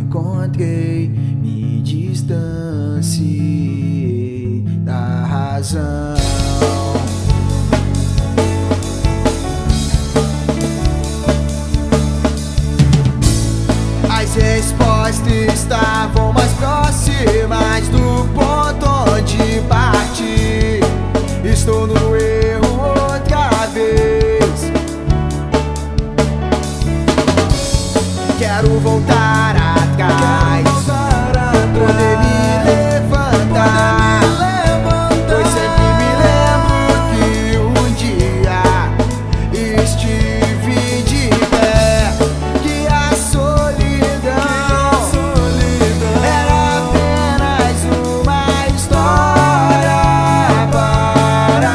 encontrei, me distanciei da razão. As respostas estavam mais próximas do ponto onde parti. Estou no erro outra vez. Quero voltar atrás, poder me levantar, pois sempre me lembro que um dia estive de pé, que a solidão era apenas uma história para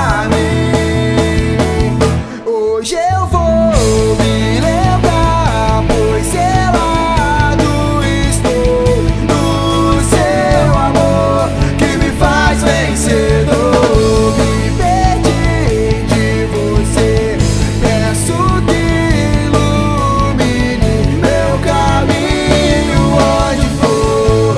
mim. Hoje eu vou me lembrar, pois selado estou no seu amor que me faz vencedor. Me perdi de você, peço que ilumine meu caminho onde for.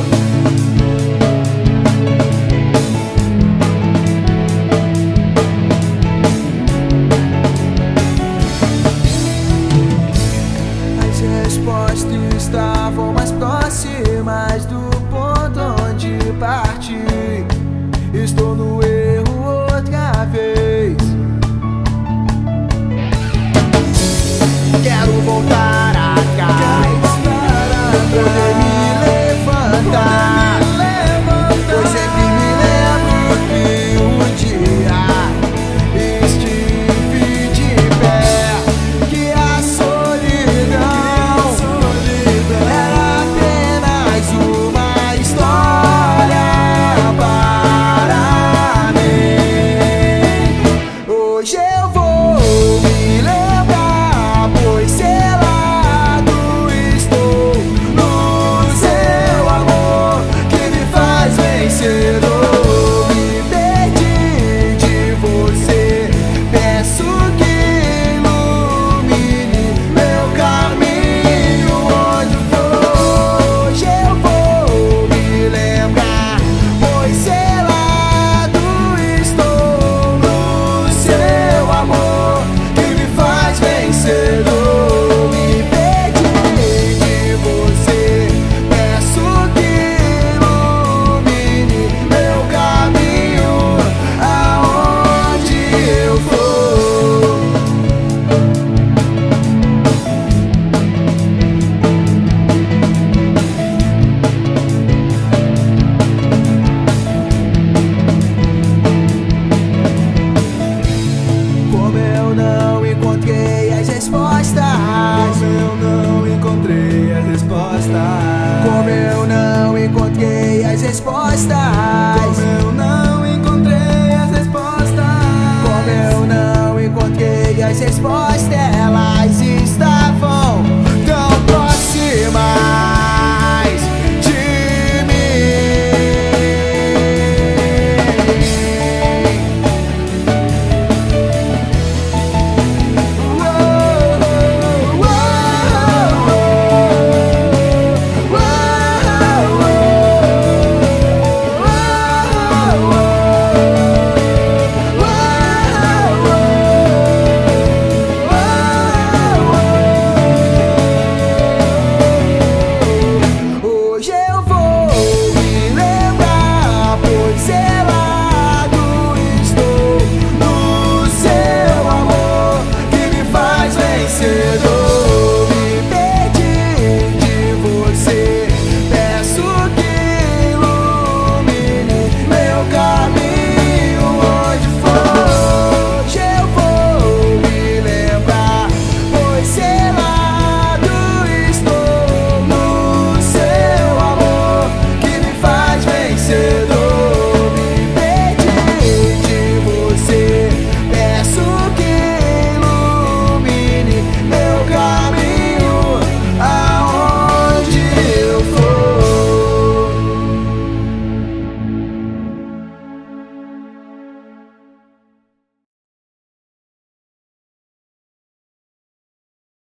As respostas estavam mais próximas do ponto onde parti. Estou no erro outra vez. Quero voltar atrás, poder me levantar, pois sempre me lembro que um dia estive de pé, que a solidão era apenas uma história para mim. Hoje eu vou me lembrar, pois selado estou no seu amor que me faz vencedor. Me perdi de você, peço que ilumine meu caminho onde for. Hoje eu vou me lembrar, pois selado estou no seu amor que me faz vencedor. Me perdi de você, peço que ilumine meu caminho aonde eu for. Como eu não encontrei as respostas, como eu não encontrei as respostas.